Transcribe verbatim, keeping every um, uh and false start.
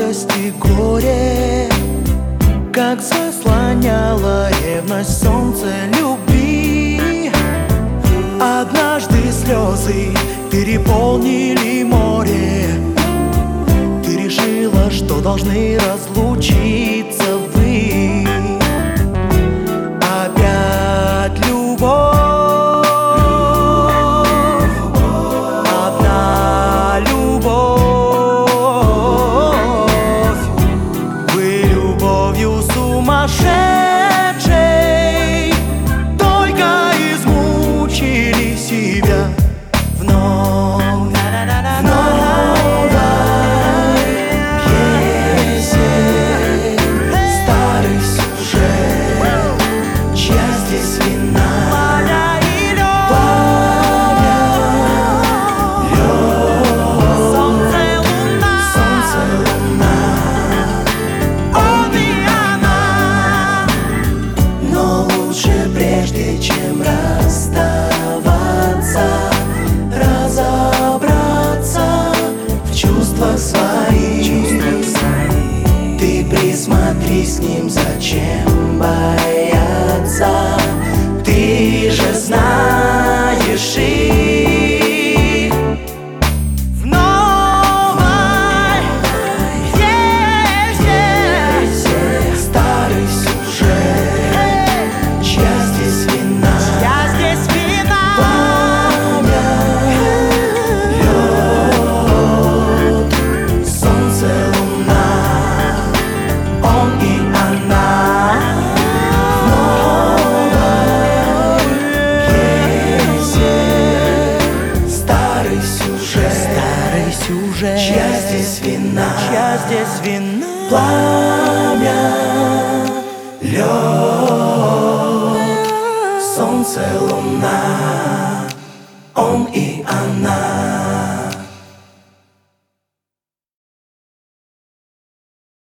радость и горе, как заслоняла ревность солнце любви. Однажды слезы переполнили море. Ты решила, что должны разлучиться вы. Опять любовь, одна любовь. Вы любовью сумасшедшей только измучили себя вновь. В новой пьесе старый сюжет. Чья здесь вина? Пламя и лед, пламя, лед, солнце, луна, солнце, луна, он и она. Но лучше, прежде чем расставаться, разобраться в чувствах своих. Ты присмотрись к ним, зачем бояться? Ты же знаешь их. В новой пьесе старый сюжет. Чья здесь вина? Чья здесь вина? Пламя, лед, солнце, луна, он и она. В новой пьесе старый сюжет. Старый сюжет. Чья здесь вина? Чья здесь вина? Пламя, лед, солнце, луна, он